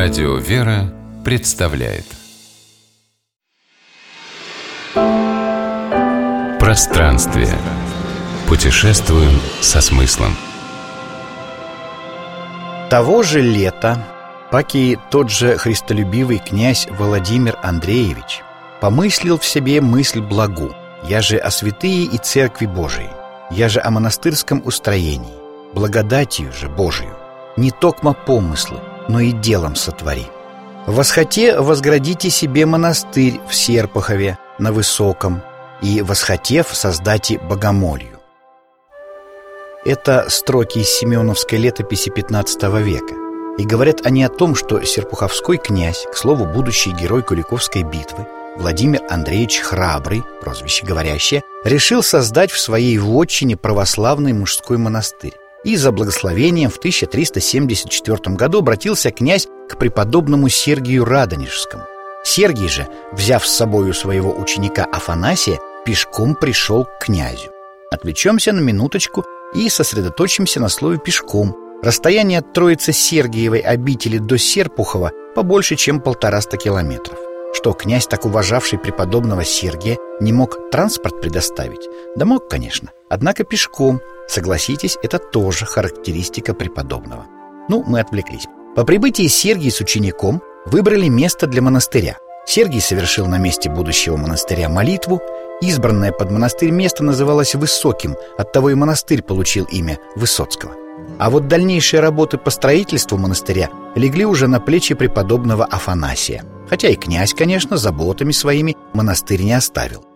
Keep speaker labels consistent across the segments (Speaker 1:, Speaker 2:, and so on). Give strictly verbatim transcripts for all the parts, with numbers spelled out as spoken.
Speaker 1: Радио «Вера» представляет Пространствие. Путешествуем со смыслом.
Speaker 2: Того же лета, паки тот же христолюбивый князь Владимир Андреевич помыслил в себе мысль благу: я же о святые и церкви Божией, я же о монастырском устроении, благодатью же Божию, не токмо помыслы, но и делом сотвори. Восхоте возградите себе монастырь в Серпухове на Высоком, и восхотев создайте богомолью. Это строки из Семеновской летописи пятнадцатого века. И говорят они о том, что серпуховской князь, к слову, будущий герой Куликовской битвы, Владимир Андреевич Храбрый, прозвище говорящее, решил создать в своей вотчине православный мужской монастырь. И за благословением в тысяча триста семьдесят четвёртом году обратился князь к преподобному Сергию Радонежскому. Сергий же, взяв с собою своего ученика Афанасия, пешком пришел к князю. Отвлечемся на минуточку и сосредоточимся на слове «пешком». Расстояние от Троице-Сергиевой обители до Серпухова побольше, чем полтораста километров. Что, князь, так уважавший преподобного Сергия, не мог транспорт предоставить? Да мог, конечно, однако пешком. Согласитесь, это тоже характеристика преподобного. Ну, мы отвлеклись. По прибытии Сергий с учеником выбрали место для монастыря. Сергий совершил на месте будущего монастыря молитву. Избранное под монастырь место называлось Высоким, оттого и монастырь получил имя Высоцкого. А вот дальнейшие работы по строительству монастыря легли уже на плечи преподобного Афанасия. Хотя и князь, конечно, заботами своими монастырь не оставил.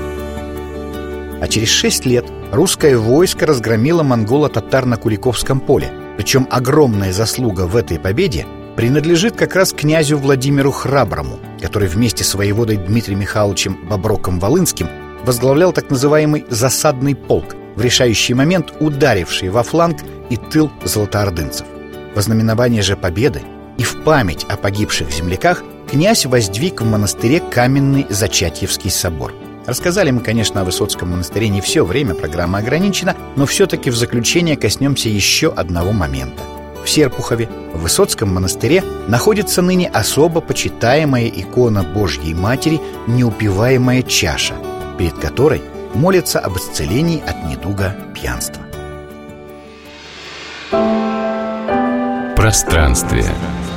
Speaker 2: А через шесть лет русское войско разгромило монголо-татар на Куликовском поле. Причем огромная заслуга в этой победе принадлежит как раз князю Владимиру Храброму, который вместе с воеводой Дмитрием Михайловичем Боброком-Волынским возглавлял так называемый засадный полк, в решающий момент ударивший во фланг и тыл золотоордынцев. Во знаменование же победы и в память о погибших земляках князь воздвиг в монастыре каменный Зачатьевский собор. Рассказали мы, конечно, о Высоцком монастыре не все, время программы ограничено, но все-таки в заключение коснемся еще одного момента. В Серпухове, в Высоцком монастыре, находится ныне особо почитаемая икона Божьей Матери «Неупиваемая чаша», перед которой молятся об исцелении от недуга пьянства.
Speaker 1: Пространствие.